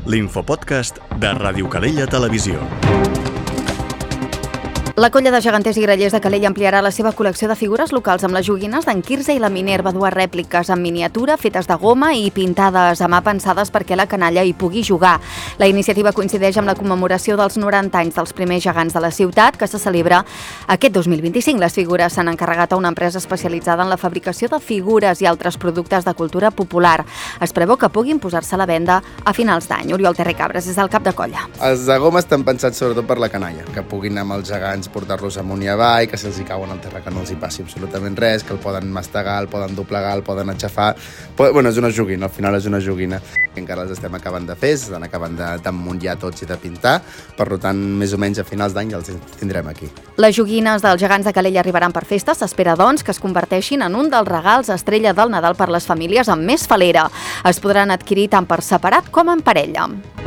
l'infopodcast de Ràdio Calella Televisió. La colla de geganters i grallers de Calella ampliarà la seva col·lecció de figures locals amb les joguines d'en Quirze i la Minerva, dues rèpliques en miniatura fetes de goma i pintades a mà pensades perquè la canalla hi pugui jugar. La iniciativa coincideix amb la commemoració dels 90 anys dels primers gegants de la ciutat, que se celebra aquest 2025. Les figures s'han encarregat a una empresa especialitzada en la fabricació de figures i altres productes de cultura popular. Es preveu que puguin posar-se a la venda a finals d'any. Oriol Terricabres és el cap de colla. Els de goma estan pensats sobretot per la canalla, que puguin anar amb els gegants, portar-los amunt i avall, que si els hi cauen al terra que no els hi passi absolutament res, que el poden mastegar, el poden doblegar, el poden aixafar. Bueno, és una joguina, al final és una joguina. Encara les estem acabant de fer, estan acabant d'emmuntar tots i de pintar, per tant, més o menys a finals d'any els tindrem aquí. Les joguines dels gegants de Calella arribaran per festes. S'espera, doncs, que es converteixin en un dels regals estrella del Nadal per les famílies amb més falera. Es podran adquirir tant per separat com en parella.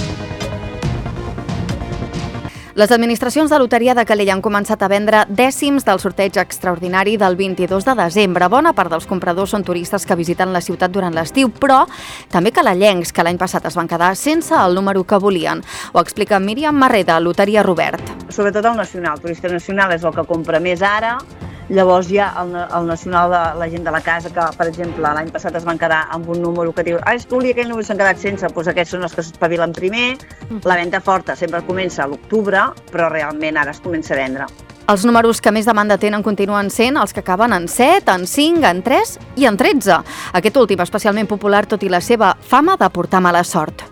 Les administracions de loteria de Calella han començat a vendre dècims del sorteig extraordinari del 22 de desembre. Bona part dels compradors són turistes que visiten la ciutat durant l'estiu, però també calellencs que l'any passat es van quedar sense el número que volien. Ho explica Míriam Marreda, Loteria Robert. Sobretot el nacional. El turista nacional és el que compra més ara. Llavors hi ha el nacional de la gent de la casa, que, per exemple, l'any passat es van quedar amb un número que diu és que volia aquell número, s'han quedat sense, doncs aquests són els que s'espavilen primer. La venda forta sempre comença a l'octubre, però realment ara es comença a vendre. Els números que més demanda tenen continuen sent els que acaben en 7, en 5, en 3 i en 13. Aquest últim especialment popular, tot i la seva fama de portar mala sort.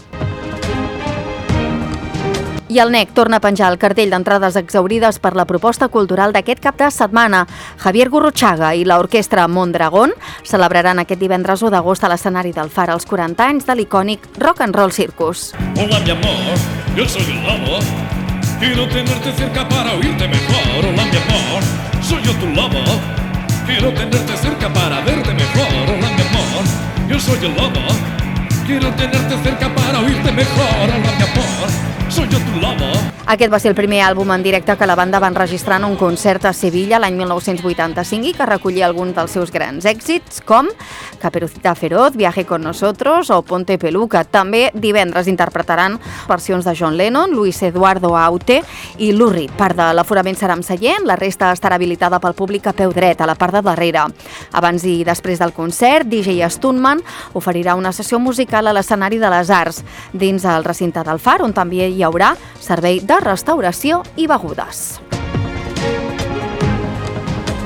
I el NEC torna a penjar el cartell d'entrades exhaurides per la proposta cultural d'aquest cap de setmana. Javier Gurruchaga i l'orquestra Mondragón celebraran aquest divendres 1 d'agost a l'escenari del Far els 40 anys de l'icònic Rock and Roll Circus. Hola mi amor, yo soy el lobo. Quiero tenerte cerca para oírte mejor. Hola mi amor, soy yo tu lobo. Quiero tenerte cerca para verte mejor. Hola mi amor, yo soy el lobo. Quiero tenerte cerca para oírte mejor. Hola mi amor, soy yo tu lobo. Aquest va ser el primer àlbum en directe que la banda va enregistrar en un concert a Sevilla l'any 1985 i que recollia alguns dels seus grans èxits, com Caperucita Feroz, Viaje con nosotros o Ponte Peluca. També divendres interpretaran versions de John Lennon, Luis Eduardo Aute i Lou Reed. Part de l'aforament serà amb seient, la resta estarà habilitada pel públic a peu dret, a la part de darrere. Abans i després del concert, DJ Stuntman oferirà una sessió musical a l'escenari de les Arts, dins el recinte del Far, on també hi haurà servei de restauració i begudes.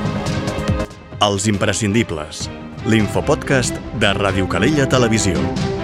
Els imprescindibles, l'infopodcast de Ràdio Calella Televisió.